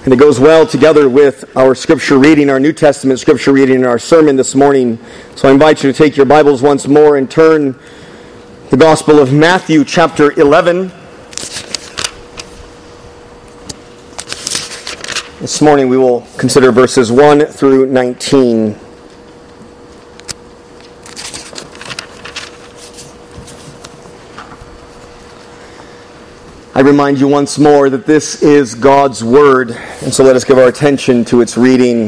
And it goes well together with our scripture reading, our New Testament scripture reading, and our sermon this morning. So I invite you to take your Bibles once more and turn the Gospel of Matthew, chapter 11. This morning we will consider verses 1 through 19. I remind you once more that this is God's Word, and so let us give our attention to its reading.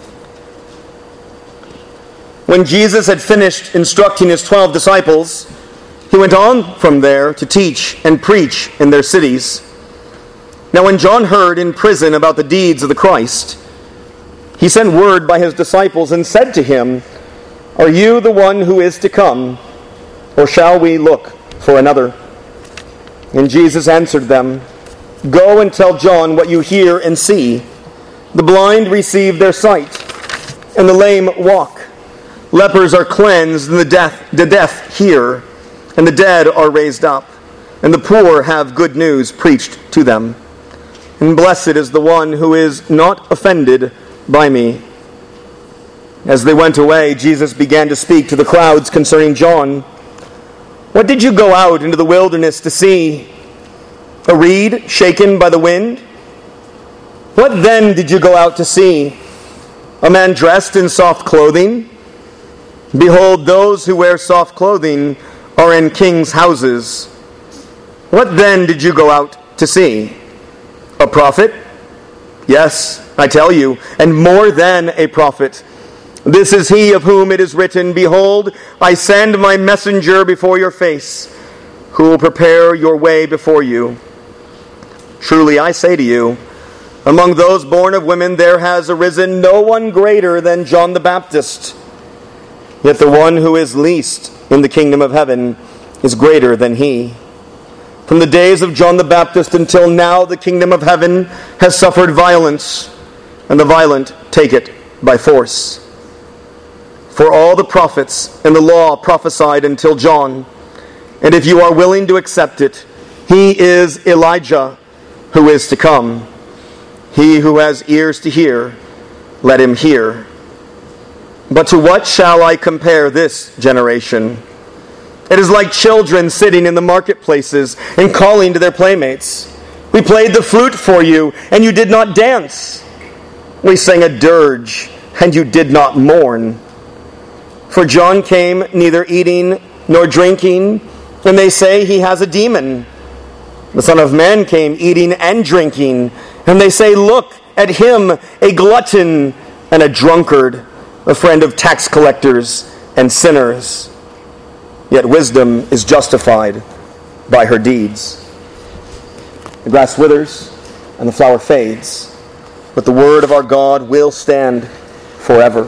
When Jesus had finished instructing his 12 disciples, he went on from there to teach and preach in their cities. Now when John heard in prison about the deeds of the Christ, he sent word by his disciples and said to him, "Are you the one who is to come, or shall we look for another?" And Jesus answered them, "Go and tell John what you hear and see. The blind receive their sight, and the lame walk. Lepers are cleansed, and the deaf hear, and the dead are raised up, and the poor have good news preached to them. And blessed is the one who is not offended by me." As they went away, Jesus began to speak to the crowds concerning John. "What did you go out into the wilderness to see? A reed shaken by the wind? What then did you go out to see? A man dressed in soft clothing? Behold, those who wear soft clothing are in kings' houses. What then did you go out to see? A prophet? Yes, I tell you, and more than a prophet. This is he of whom it is written, 'Behold, I send my messenger before your face, who will prepare your way before you.' Truly I say to you, among those born of women there has arisen no one greater than John the Baptist. Yet the one who is least in the kingdom of heaven is greater than he. From the days of John the Baptist until now the kingdom of heaven has suffered violence, and the violent take it by force. For all the prophets and the law prophesied until John, and if you are willing to accept it, he is Elijah who is to come. He who has ears to hear, let him hear. But to what shall I compare this generation? It is like children sitting in the marketplaces and calling to their playmates. We played the flute for you, and you did not dance. We sang a dirge, and you did not mourn. For John came neither eating nor drinking, and they say he has a demon. The Son of Man came eating and drinking, and they say, 'Look at him, a glutton and a drunkard, a friend of tax collectors and sinners.' Yet wisdom is justified by her deeds. The grass withers and the flower fades, but the word of our God will stand forever."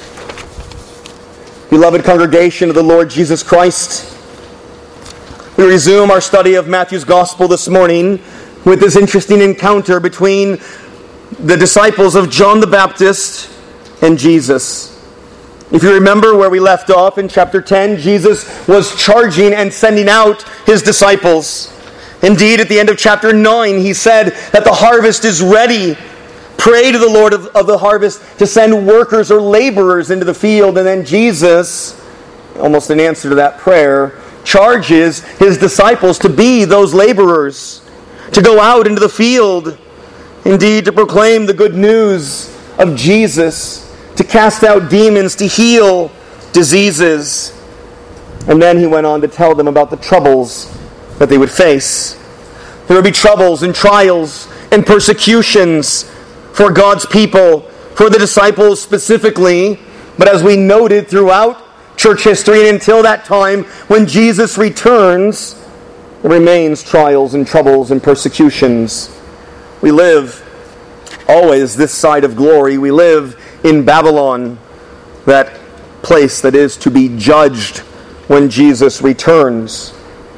Beloved congregation of the Lord Jesus Christ, we resume our study of Matthew's Gospel this morning with this interesting encounter between the disciples of John the Baptist and Jesus. If you remember where we left off in chapter 10, Jesus was charging and sending out his disciples. Indeed, at the end of chapter 9, he said that the harvest is ready. Pray to the Lord of the harvest to send workers or laborers into the field. And then Jesus, almost in answer to that prayer, charges his disciples to be those laborers, to go out into the field, indeed to proclaim the good news of Jesus, to cast out demons, to heal diseases. And then he went on to tell them about the troubles that they would face. There would be troubles and trials and persecutions for God's people, for the disciples specifically, but as we noted throughout church history and until that time when Jesus returns, there remains trials and troubles and persecutions. We live always this side of glory. We live in Babylon, that place that is to be judged when Jesus returns.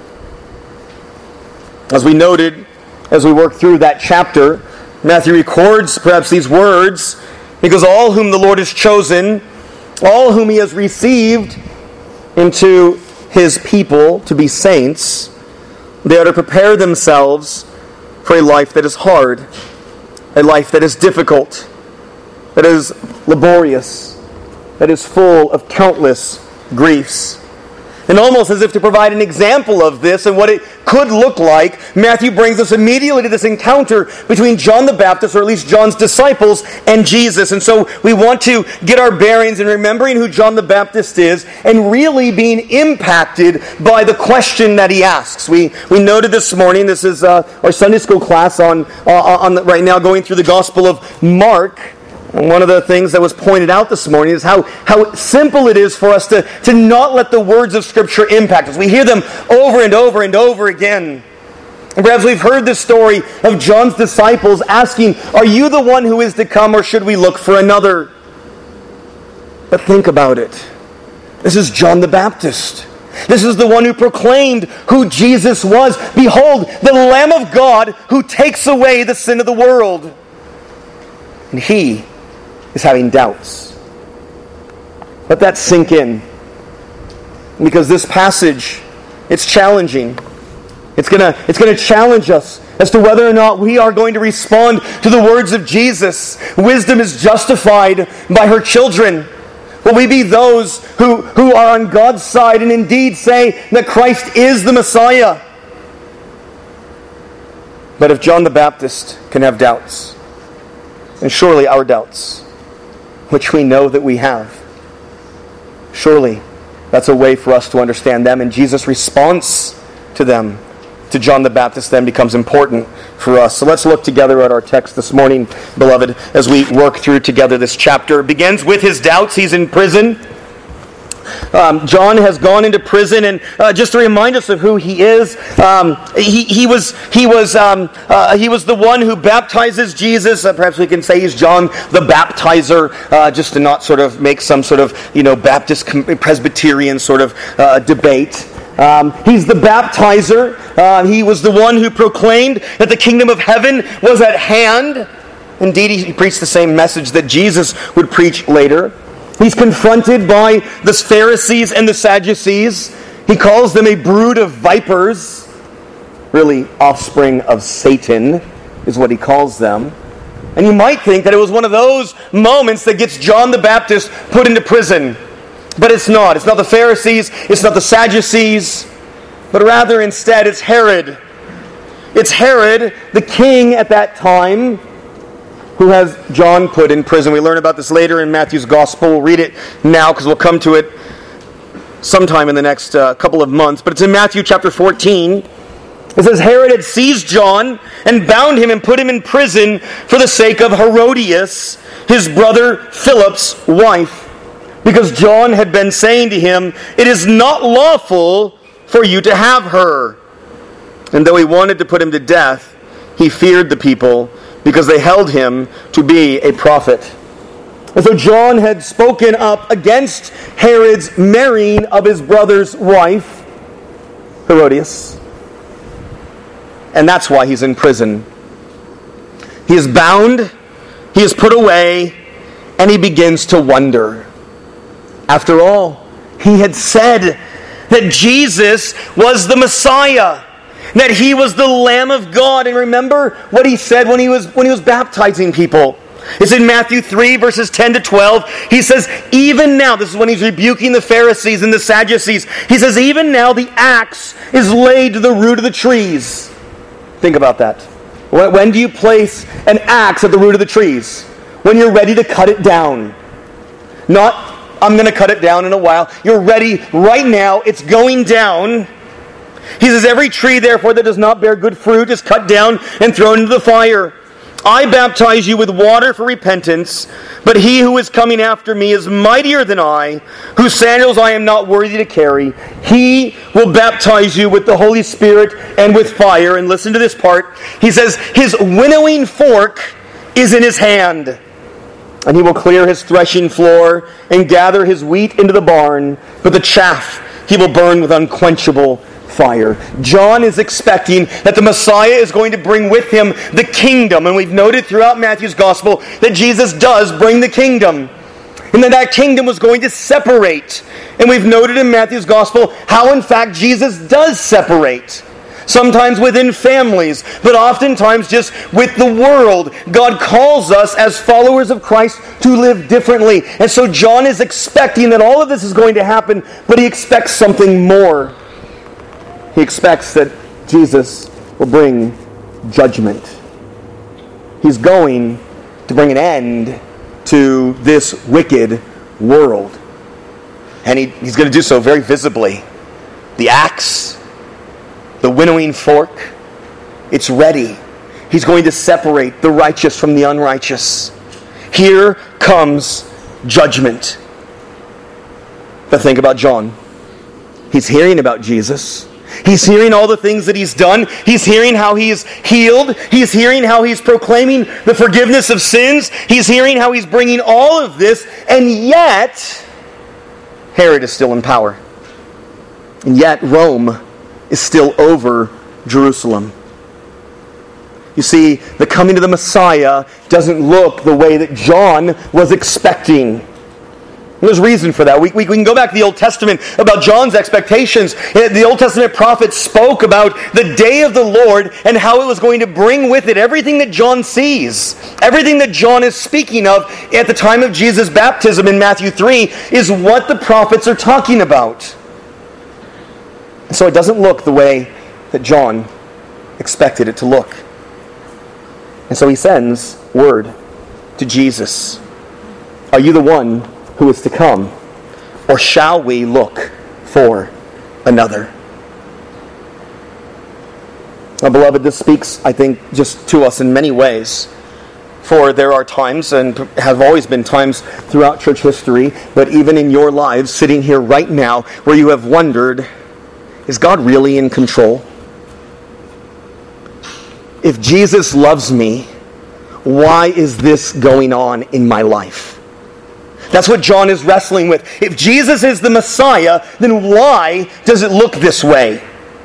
As we noted, as we work through that chapter, Matthew records perhaps these words because all whom the Lord has chosen, all whom he has received into his people to be saints, they are to prepare themselves for a life that is hard. a life that is difficult, that is laborious, that is full of countless griefs. And almost as if to provide an example of this and what it could look like, Matthew brings us immediately to this encounter between John the Baptist, or at least John's disciples, and Jesus. And so we want to get our bearings in remembering who John the Baptist is and really being impacted by the question that he asks. We noted this morning, this is our Sunday school class right now going through the Gospel of Mark. And one of the things that was pointed out this morning is how simple it is for us to not let the words of Scripture impact us. We hear them over and over and over again. And perhaps we've heard this story of John's disciples asking, "Are you the one who is to come, or should we look for another?" But think about it. This is John the Baptist. This is the one who proclaimed who Jesus was. Behold, the Lamb of God who takes away the sin of the world. And he is having doubts. Let that sink in. Because this passage, it's challenging. It's going to challenge us as to whether or not we are going to respond to the words of Jesus. Wisdom is justified by her children. Will we be those who are on God's side and indeed say that Christ is the Messiah? But if John the Baptist can have doubts, and surely our doubts, which we know that we have, surely that's a way for us to understand them. And Jesus' response to them, to John the Baptist, then becomes important for us. So let's look together at our text this morning, beloved, as we work through together this chapter. It begins with his doubts. He's in prison. John has gone into prison, and just to remind us of who he is, he was the one who baptizes Jesus. Perhaps we can say he's John the Baptizer, just to not sort of make some sort of Baptist Presbyterian sort of debate. He's the baptizer. He was the one who proclaimed that the kingdom of heaven was at hand. Indeed, he preached the same message that Jesus would preach later. He's confronted by the Pharisees and the Sadducees. He calls them a brood of vipers. Really, offspring of Satan is what he calls them. And you might think that it was one of those moments that gets John the Baptist put into prison. But it's not. It's not the Pharisees. It's not the Sadducees. But rather, instead, it's Herod. It's Herod, the king at that time, who has John put in prison. We learn about this later in Matthew's Gospel. We'll read it now because we'll come to it sometime in the next couple of months. But it's in Matthew chapter 14. It says, Herod had seized John and bound him and put him in prison for the sake of Herodias, his brother Philip's wife, because John had been saying to him, "It is not lawful for you to have her." And though he wanted to put him to death, he feared the people, because they held him to be a prophet. And so John had spoken up against Herod's marrying of his brother's wife, Herodias. And that's why he's in prison. He is bound, he is put away, and he begins to wonder. After all, he had said that Jesus was the Messiah, that he was the Lamb of God. And remember what he said when he was baptizing people. It's in Matthew 3, verses 10 to 12. He says, even now, this is when he's rebuking the Pharisees and the Sadducees. He says, even now the axe is laid to the root of the trees. Think about that. When do you place an axe at the root of the trees? When you're ready to cut it down. Not, I'm going to cut it down in a while. You're ready right now. It's going down. He says, every tree, therefore, that does not bear good fruit is cut down and thrown into the fire. I baptize you with water for repentance, but he who is coming after me is mightier than I, whose sandals I am not worthy to carry. He will baptize you with the Holy Spirit and with fire. And listen to this part. He says, his winnowing fork is in his hand, and he will clear his threshing floor and gather his wheat into the barn, but the chaff he will burn with unquenchable fire. John is expecting that the Messiah is going to bring with him the kingdom. And we've noted throughout Matthew's Gospel that Jesus does bring the kingdom. And that kingdom was going to separate. And we've noted in Matthew's Gospel how in fact Jesus does separate. sometimes within families, but oftentimes just with the world. God calls us as followers of Christ to live differently. And so John is expecting that all of this is going to happen, but he expects something more. He expects that Jesus will bring judgment. He's going to bring an end to this wicked world. And he's going to do so very visibly. The axe, the winnowing fork, it's ready. He's going to separate the righteous from the unrighteous. Here comes judgment. But think about John. He's hearing about Jesus. He's hearing all the things that he's done. He's hearing how he's healed. He's hearing how he's proclaiming the forgiveness of sins. He's hearing how he's bringing all of this. And yet, Herod is still in power. And yet, Rome is still over Jerusalem. You see, the coming of the Messiah doesn't look the way that John was expecting. There's reason for that. We can go back to the Old Testament about John's expectations. The Old Testament prophets spoke about the day of the Lord and how it was going to bring with it everything that John sees. Everything that John is speaking of at the time of Jesus' baptism in Matthew 3 is what the prophets are talking about. And so it doesn't look the way that John expected it to look. And so he sends word to Jesus. Are you the one who is to come? Or shall we look for another? Now, beloved, this speaks, I think, just to us in many ways. For there are times, and have always been times throughout church history, but even in your lives, sitting here right now, where you have wondered, is God really in control? If Jesus loves me, why is this going on in my life? That's what John is wrestling with. If Jesus is the Messiah, then why does it look this way?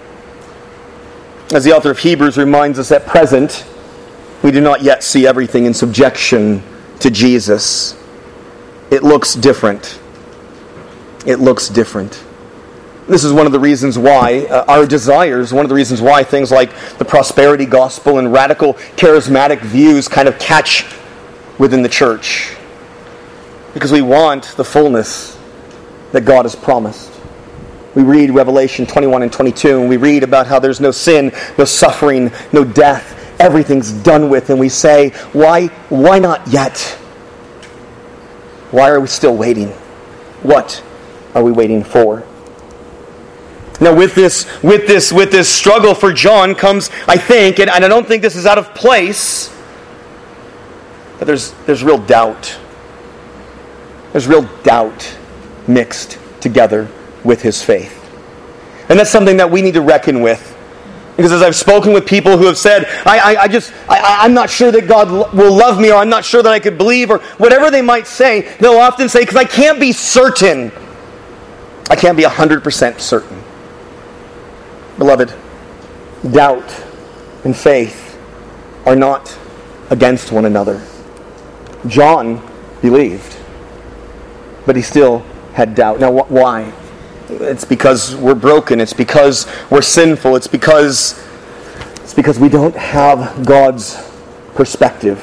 As the author of Hebrews reminds us, at present, we do not yet see everything in subjection to Jesus. It looks different. It looks different. This is one of the reasons why our desires, one of the reasons why things like the prosperity gospel and radical charismatic views kind of catch within the church. Because we want the fullness that God has promised. We read Revelation 21 and 22, and we read about how there's no sin, no suffering, no death. Everything's done with, and we say, why not yet? Why are we still waiting? What are we waiting for? Now, with this struggle for John comes, I think, and I don't think this is out of place, but there's real doubt. There's real doubt mixed together with his faith. And that's something that we need to reckon with. Because as I've spoken with people who have said, I'm not sure that God will love me, or I'm not sure that I could believe, or whatever they might say, they'll often say, because I can't be certain. I can't be 100% certain. Beloved, doubt and faith are not against one another. John believed, but he still had doubt. Now, why? It's because we're broken. It's because we're sinful. It's because we don't have God's perspective.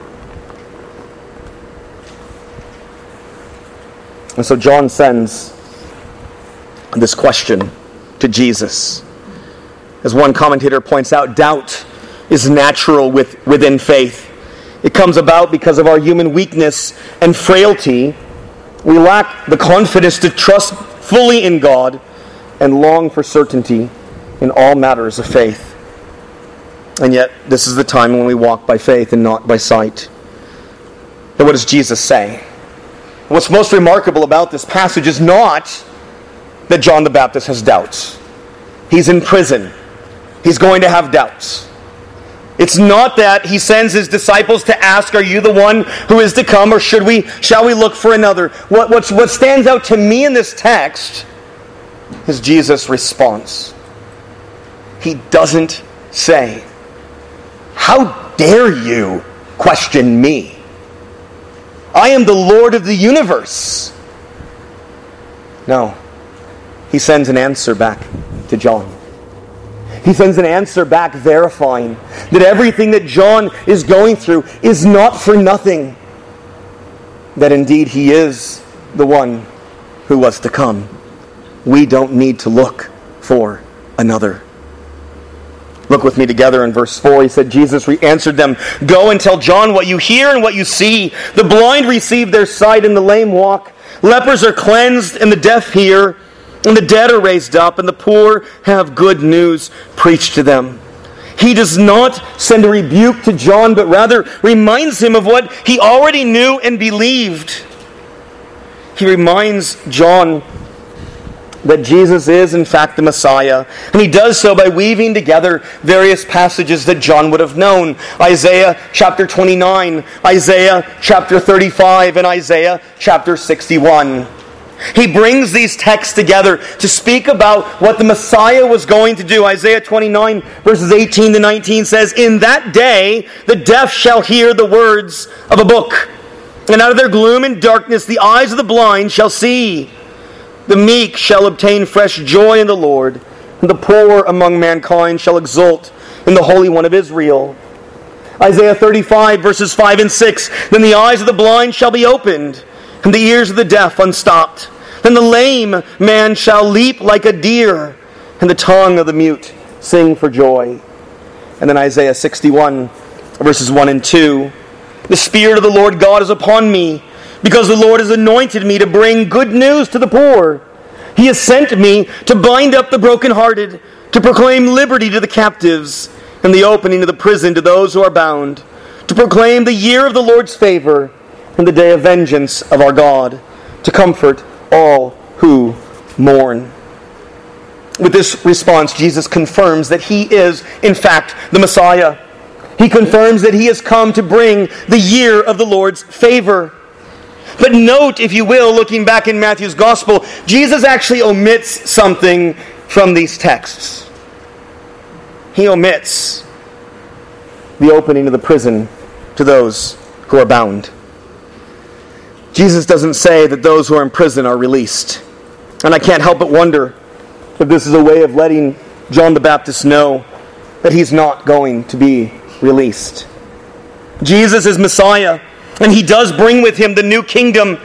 And so John sends this question to Jesus. As one commentator points out, doubt is natural within faith. It comes about because of our human weakness and frailty. We lack the confidence to trust fully in God and long for certainty in all matters of faith. And yet, this is the time when we walk by faith and not by sight. But what does Jesus say? What's most remarkable about this passage is not that John the Baptist has doubts. He's in prison. He's going to have doubts. It's not that he sends his disciples to ask, are you the one who is to come, or shall we look for another? What stands out to me in this text is Jesus' response. He doesn't say, how dare you question me? I am the Lord of the universe. No. He sends an answer back to John. He sends an answer back verifying that everything that John is going through is not for nothing. That indeed he is the one who was to come. We don't need to look for another. Look with me together in verse 4. He said, Jesus answered them, "Go and tell John what you hear and what you see. The blind receive their sight and the lame walk. Lepers are cleansed and the deaf hear. And the dead are raised up, and the poor have good news preached to them." He does not send a rebuke to John, but rather reminds him of what he already knew and believed. He reminds John that Jesus is in fact the Messiah. And he does so by weaving together various passages that John would have known. Isaiah chapter 29, Isaiah chapter 35, and Isaiah chapter 61. He brings these texts together to speak about what the Messiah was going to do. Isaiah 29 verses 18 to 19 says, "In that day the deaf shall hear the words of a book, and out of their gloom and darkness the eyes of the blind shall see. The meek shall obtain fresh joy in the Lord, and the poor among mankind shall exult in the Holy One of Israel." Isaiah 35 verses 5 and 6, "Then the eyes of the blind shall be opened, and the ears of the deaf unstopped. Then the lame man shall leap like a deer, and the tongue of the mute sing for joy." And then Isaiah 61 verses 1 and 2, "The Spirit of the Lord God is upon me, because the Lord has anointed me to bring good news to the poor. He has sent me to bind up the brokenhearted, to proclaim liberty to the captives, and the opening of the prison to those who are bound, to proclaim the year of the Lord's favor, and the day of vengeance of our God, to comfort all who mourn." With this response, Jesus confirms that he is, in fact, the Messiah. He confirms that he has come to bring the year of the Lord's favor. But note, if you will, looking back in Matthew's Gospel, Jesus actually omits something from these texts. He omits the opening of the prison to those who are bound. Jesus doesn't say that those who are in prison are released. And I can't help but wonder if this is a way of letting John the Baptist know that he's not going to be released. Jesus is Messiah, and he does bring with him the new kingdom,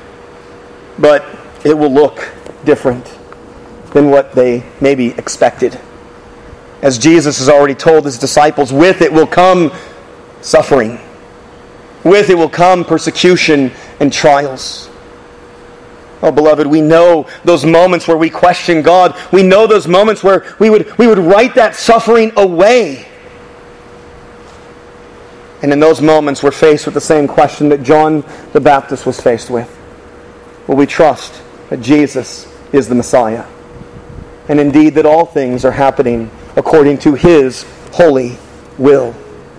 but it will look different than what they maybe expected. As Jesus has already told his disciples, with it will come suffering. With it will come persecution and trials. Oh, beloved, we know those moments where we question God. We know those moments where we would write that suffering away. And in those moments, we're faced with the same question that John the Baptist was faced with. Will we trust that Jesus is the Messiah? And indeed that all things are happening according to his holy will.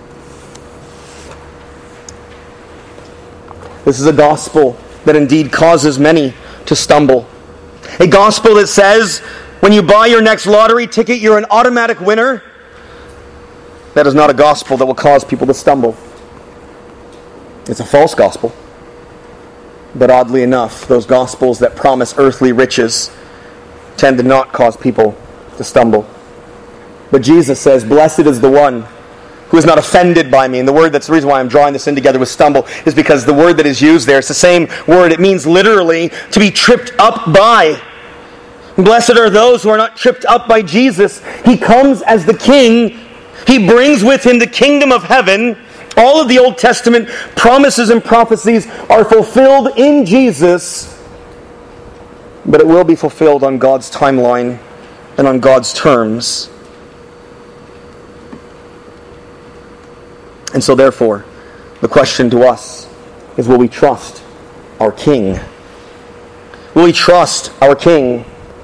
This is a gospel that indeed causes many to stumble. A gospel that says, when you buy your next lottery ticket, you're an automatic winner. That is not a gospel that will cause people to stumble. It's a false gospel. But oddly enough, those gospels that promise earthly riches tend to not cause people to stumble. But Jesus says, "Blessed is the one who is not offended by me." And that's the reason why I'm drawing this in together with stumble, is because the word that is used there, it's the same word. It means literally to be tripped up by. Blessed are those who are not tripped up by Jesus. He comes as the King. He brings with him the kingdom of heaven. All of the Old Testament promises and prophecies are fulfilled in Jesus, but it will be fulfilled on God's timeline and on God's terms. And so therefore, the question to us is, will we trust our King? Will we trust our King?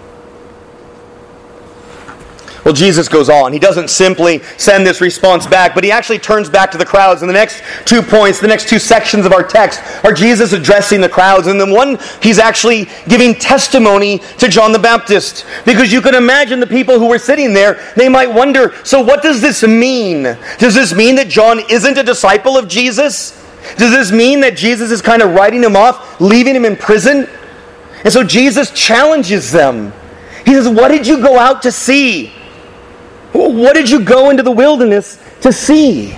Well, Jesus goes on. He doesn't simply send this response back, but he actually turns back to the crowds. And the next 2 points, the next 2 sections of our text are Jesus addressing the crowds. And then one, he's actually giving testimony to John the Baptist. Because you can imagine the people who were sitting there, they might wonder, so what does this mean? Does this mean that John isn't a disciple of Jesus? Does this mean that Jesus is kind of writing him off, leaving him in prison? And so Jesus challenges them. He says, what did you go out to see? What did you go into the wilderness to see?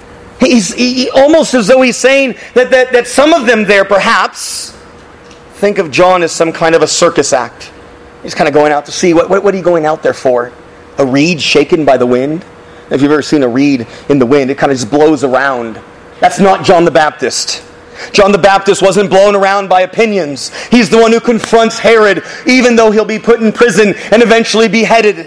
He almost as though he's saying that some of them there perhaps think of John as some kind of a circus act. He's kind of going out to see. What are you going out there for? A reed shaken by the wind? If you've ever seen a reed in the wind, it kind of just blows around. That's not John the Baptist. John the Baptist wasn't blown around by opinions. He's the one who confronts Herod, even though he'll be put in prison and eventually beheaded.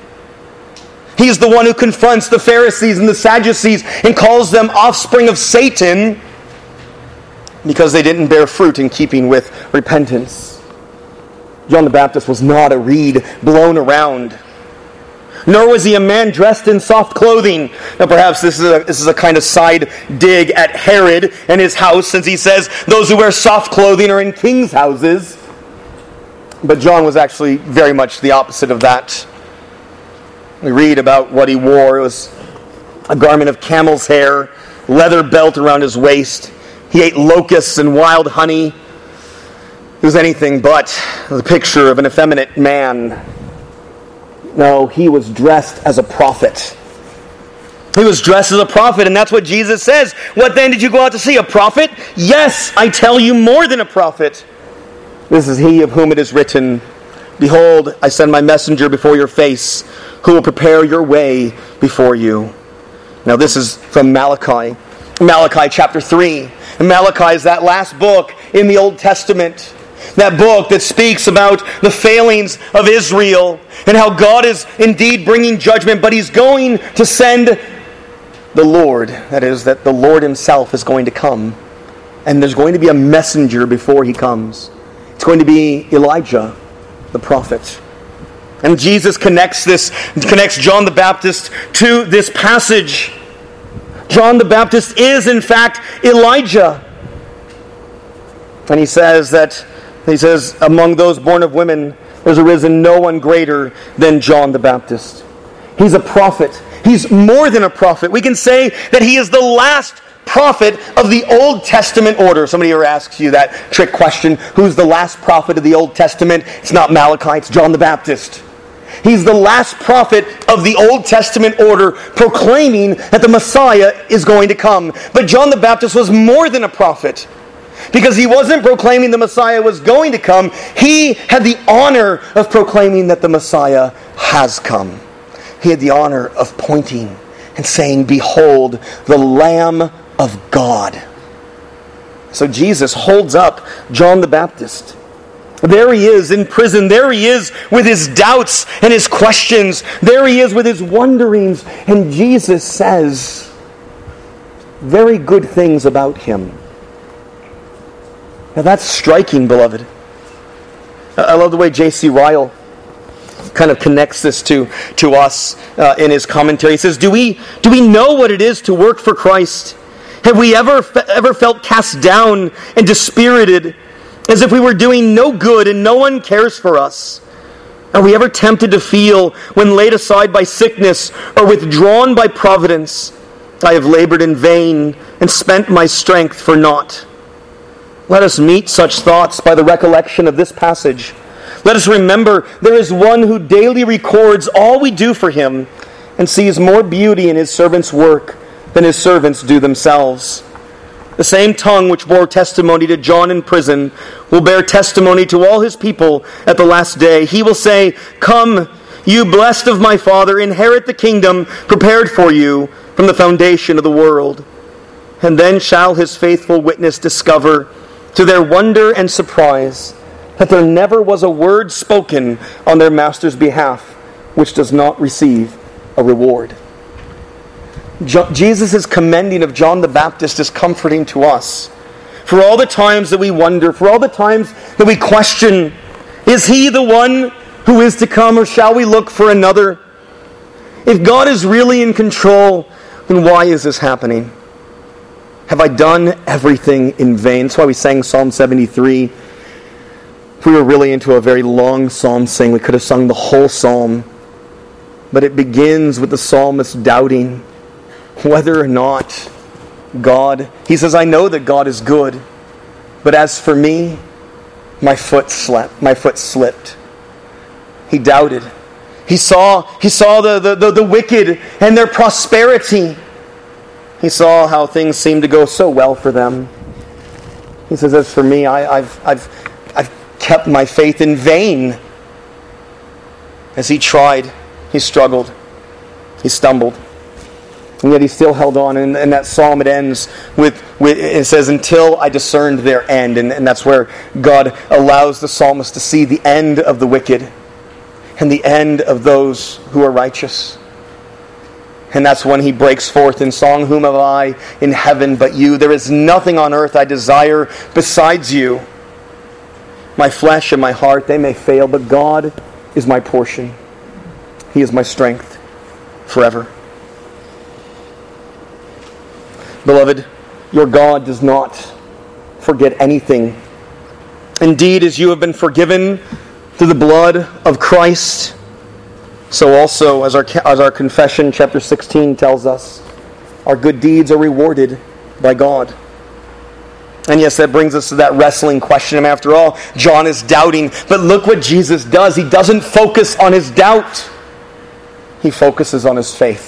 He's the one who confronts the Pharisees and the Sadducees and calls them offspring of Satan because they didn't bear fruit in keeping with repentance. John the Baptist was not a reed blown around. Nor was he a man dressed in soft clothing. Now perhaps this is a kind of side dig at Herod and his house, since he says those who wear soft clothing are in kings' houses. But John was actually very much the opposite of that. We read about what he wore. It was a garment of camel's hair, leather belt around his waist. He ate locusts and wild honey. It was anything but the picture of an effeminate man. No, he was dressed as a prophet. He was dressed as a prophet, and that's what Jesus says. What then did you go out to see? A prophet? Yes, I tell you, more than a prophet. This is he of whom it is written, Behold, I send my messenger before your face, who will prepare your way before you. Now this is from Malachi. Malachi chapter 3. And Malachi is that last book in the Old Testament. That book that speaks about the failings of Israel and how God is indeed bringing judgment, but He's going to send the Lord. That is, that the Lord Himself is going to come. And there's going to be a messenger before He comes. It's going to be Elijah, the prophet. And Jesus connects John the Baptist to this passage. John the Baptist is, in fact, Elijah. And he says, among those born of women, there's arisen no one greater than John the Baptist. He's a prophet. He's more than a prophet. We can say that he is the last prophet of the Old Testament order. Somebody ever asks you that trick question, who's the last prophet of the Old Testament? It's not Malachi, it's John the Baptist. He's the last prophet of the Old Testament order, proclaiming that the Messiah is going to come. But John the Baptist was more than a prophet, because he wasn't proclaiming the Messiah was going to come. He had the honor of proclaiming that the Messiah has come. He had the honor of pointing and saying, Behold, the Lamb of God. So Jesus holds up John the Baptist. There he is in prison. There he is with his doubts and his questions. There he is with his wonderings. And Jesus says very good things about him. Now that's striking, beloved. I love the way J.C. Ryle kind of connects this to us in his commentary. He says, Do we know what it is to work for Christ? Have we ever felt cast down and dispirited, as if we were doing no good and no one cares for us? Are we ever tempted to feel, when laid aside by sickness or withdrawn by providence, I have labored in vain and spent my strength for naught? Let us meet such thoughts by the recollection of this passage. Let us remember there is one who daily records all we do for him and sees more beauty in his servants' work than his servants do themselves. The same tongue which bore testimony to John in prison will bear testimony to all his people at the last day. He will say, Come, you blessed of my Father, inherit the kingdom prepared for you from the foundation of the world. And then shall his faithful witness discover, to their wonder and surprise, that there never was a word spoken on their master's behalf which does not receive a reward. Jesus' commending of John the Baptist is comforting to us. For all the times that we wonder, for all the times that we question, is he the one who is to come, or shall we look for another? If God is really in control, then why is this happening? Have I done everything in vain? That's why we sang Psalm 73. If we were really into a very long psalm sing, we could have sung the whole psalm. But it begins with the psalmist doubting whether or not God, he says, I know that God is good, but as for me, my foot slipped. He doubted. He saw the wicked and their prosperity. He saw how things seemed to go so well for them. He says, as for me, I've kept my faith in vain. As he tried, he struggled, he stumbled. And yet he still held on. And that psalm, it ends with it says, until I discerned their end. And that's where God allows the psalmist to see the end of the wicked and the end of those who are righteous. And that's when he breaks forth in song, whom have I in heaven but you? There is nothing on earth I desire besides you. My flesh and my heart, they may fail, but God is my portion. He is my strength forever. Beloved, your God does not forget anything. Indeed, as you have been forgiven through the blood of Christ, so also, as our confession, chapter 16 tells us, our good deeds are rewarded by God. And yes, that brings us to that wrestling question. After all, John is doubting. But look what Jesus does. He doesn't focus on his doubt. He focuses on his faith.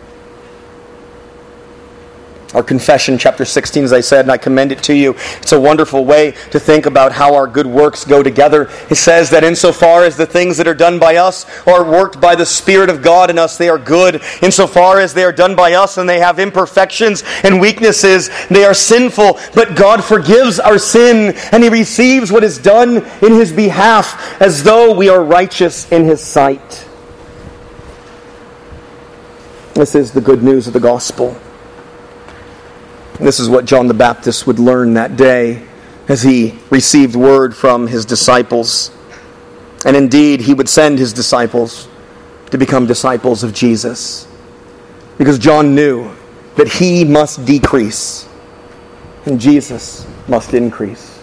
Our confession, chapter 16, as I said, and I commend it to you. It's a wonderful way to think about how our good works go together. It says that insofar as the things that are done by us are worked by the Spirit of God in us, they are good. Insofar as they are done by us and they have imperfections and weaknesses, they are sinful. But God forgives our sin and He receives what is done in His behalf as though we are righteous in His sight. This is the good news of the gospel. This is what John the Baptist would learn that day as he received word from his disciples. And indeed, he would send his disciples to become disciples of Jesus. Because John knew that he must decrease and Jesus must increase.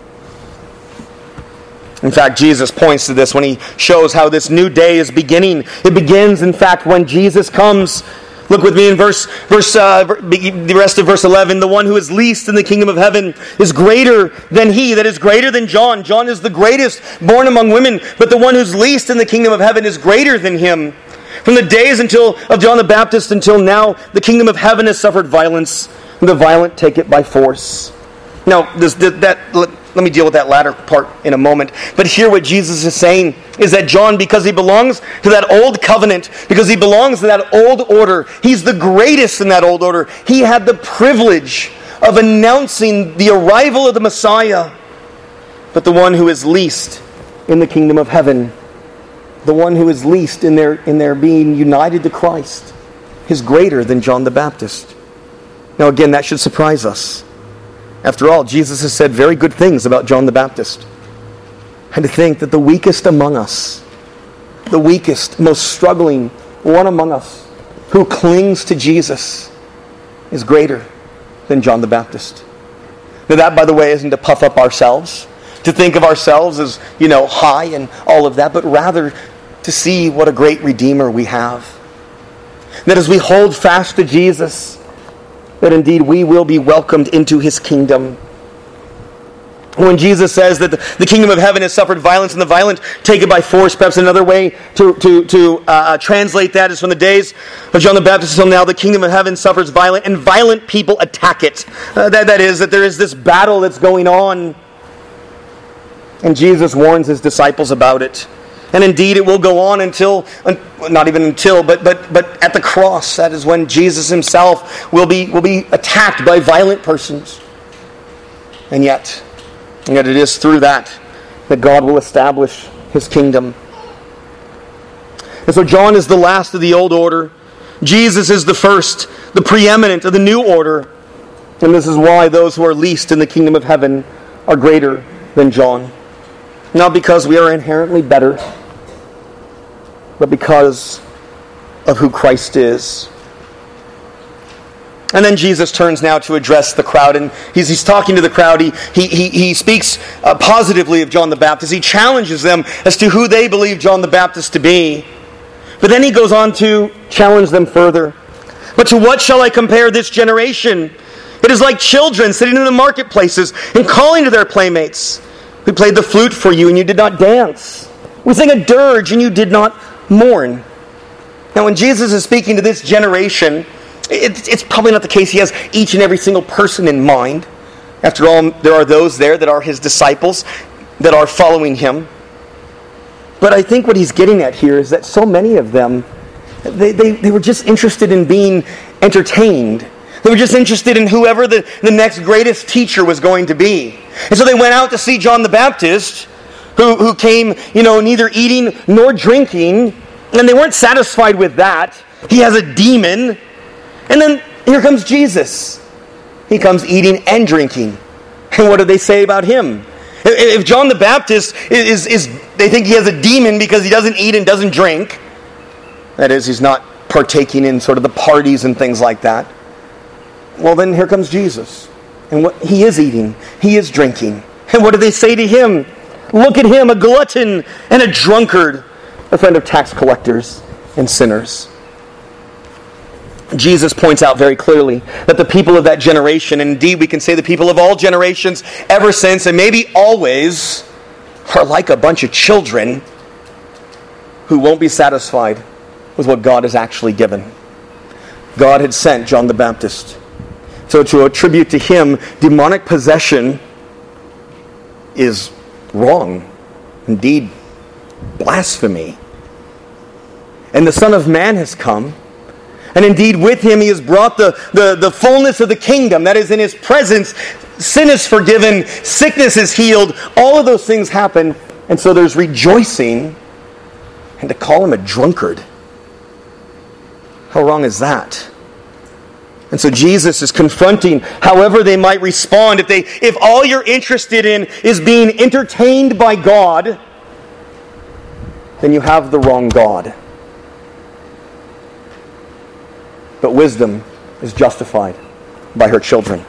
In fact, Jesus points to this when he shows how this new day is beginning. It begins, in fact, when Jesus comes. Look with me in the rest of verse 11. The one who is least in the kingdom of heaven is greater than he, that is greater than John. John is the greatest born among women, but the one who's least in the kingdom of heaven is greater than him. From the days of John the Baptist until now, the kingdom of heaven has suffered violence, and the violent take it by force. Now, let me deal with that latter part in a moment. But here what Jesus is saying is that John, because he belongs to that old covenant, because he belongs to that old order, he's the greatest in that old order. He had the privilege of announcing the arrival of the Messiah. But the one who is least in the kingdom of heaven, the one who is least in their being united to Christ, is greater than John the Baptist. Now again, that should surprise us. After all, Jesus has said very good things about John the Baptist. And to think that the weakest among us, the weakest, most struggling one among us who clings to Jesus is greater than John the Baptist. Now that, by the way, isn't to puff up ourselves, to think of ourselves as, high and all of that, but rather to see what a great Redeemer we have. That as we hold fast to Jesus, that indeed we will be welcomed into His kingdom. When Jesus says that the kingdom of heaven has suffered violence and the violent take it by force, perhaps another way to translate that is from the days of John the Baptist until now, the kingdom of heaven suffers violence and violent people attack it. That is, that there is this battle that's going on. And Jesus warns His disciples about it. And indeed, it will go on until, not even until, but at the cross. That is when Jesus Himself will be attacked by violent persons. And yet it is through that God will establish His kingdom. And so John is the last of the old order. Jesus is the first, the preeminent of the new order. And this is why those who are least in the kingdom of heaven are greater than John. Not because we are inherently better, but because of who Christ is. And then Jesus turns now to address the crowd, and he's talking to the crowd. He speaks positively of John the Baptist. He challenges them as to who they believe John the Baptist to be. But then he goes on to challenge them further. But to what shall I compare this generation? It is like children sitting in the marketplaces and calling to their playmates. We played the flute for you and you did not dance. We sang a dirge and you did not mourn. Now, when Jesus is speaking to this generation, it's probably not the case he has each and every single person in mind. After all, there are those there that are his disciples, that are following him. But I think what he's getting at here is that so many of them, they were just interested in being entertained. They were just interested in whoever the next greatest teacher was going to be. And so they went out to see John the Baptist, who came, neither eating nor drinking, and they weren't satisfied with that. He has a demon. And then here comes Jesus. He comes eating and drinking. And what do they say about him? If John the Baptist they think he has a demon because he doesn't eat and doesn't drink, that is, he's not partaking in sort of the parties and things like that, well then here comes Jesus. And what he is eating, he is drinking. And what do they say to him? Look at him, a glutton and a drunkard, a friend of tax collectors and sinners. Jesus points out very clearly that the people of that generation, and indeed we can say the people of all generations ever since, and maybe always, are like a bunch of children who won't be satisfied with what God has actually given. God had sent John the Baptist. So to attribute to him demonic possession is wrong. Indeed, blasphemy. And the Son of Man has come. And indeed, with him he has brought the fullness of the kingdom. That is, in his presence, sin is forgiven, sickness is healed, all of those things happen. And so there's rejoicing. And to call him a drunkard, how wrong is that? And so Jesus is confronting however they might respond. If all you're interested in is being entertained by God, then you have the wrong God. But wisdom is justified by her children.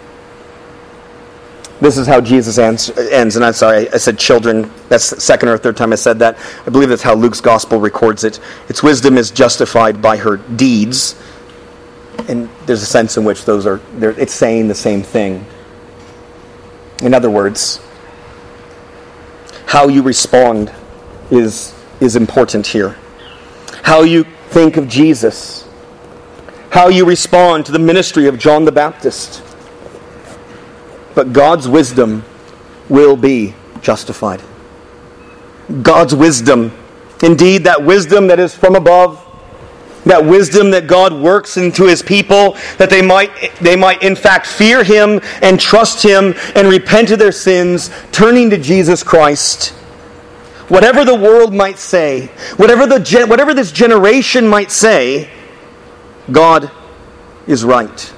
This is how Jesus ends. And I'm sorry, I said children. That's the second or third time I said that. I believe that's how Luke's gospel records it. Its wisdom is justified by her deeds. And there's a sense in which it's saying the same thing. In other words, how you respond is important here. How you think of Jesus. How you respond to the ministry of John the Baptist. But God's wisdom will be justified. God's wisdom. Indeed, that wisdom that is from above. That wisdom that God works into his people, that they might in fact fear him and trust him and repent of their sins, turning to Jesus Christ. Whatever the world might say, whatever this generation might say, God is right.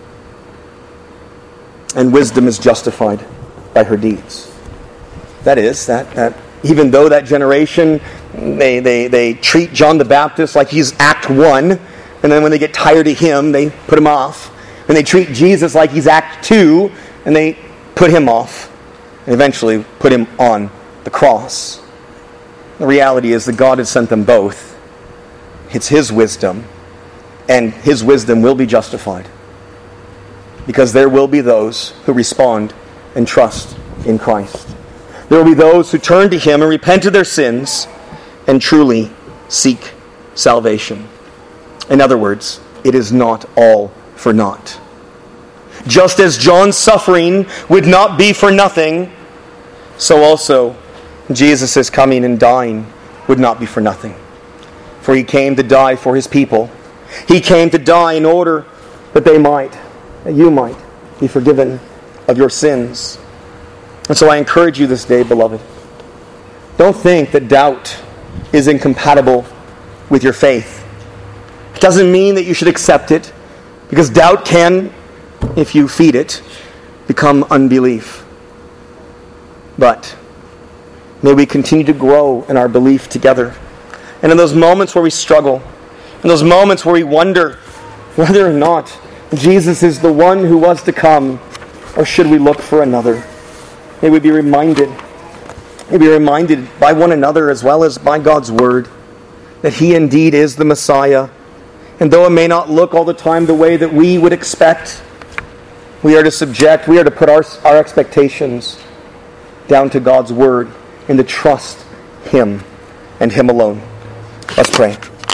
And wisdom is justified by her deeds. That is, that even though that generation, they treat John the Baptist like he's Act 1, and then when they get tired of him, they put him off. And they treat Jesus like he's Act 2, and they put him off, and eventually put him on the cross. The reality is that God has sent them both. It's his wisdom, and his wisdom will be justified. Because there will be those who respond and trust in Christ. There will be those who turn to him and repent of their sins and truly seek salvation. In other words, it is not all for naught. Just as John's suffering would not be for nothing, so also Jesus' coming and dying would not be for nothing. For he came to die for his people. He came to die in order that you might be forgiven of your sins. And so I encourage you this day, beloved, don't think that doubt is incompatible with your faith. It doesn't mean that you should accept it, because doubt can, if you feed it, become unbelief. But may we continue to grow in our belief together. And in those moments where we struggle, in those moments where we wonder whether or not Jesus is the one who was to come, or should we look for another, may we be reminded by one another as well as by God's Word that he indeed is the Messiah. And though it may not look all the time the way that we would expect, we are to put our expectations down to God's Word and to trust him and him alone. Let's pray.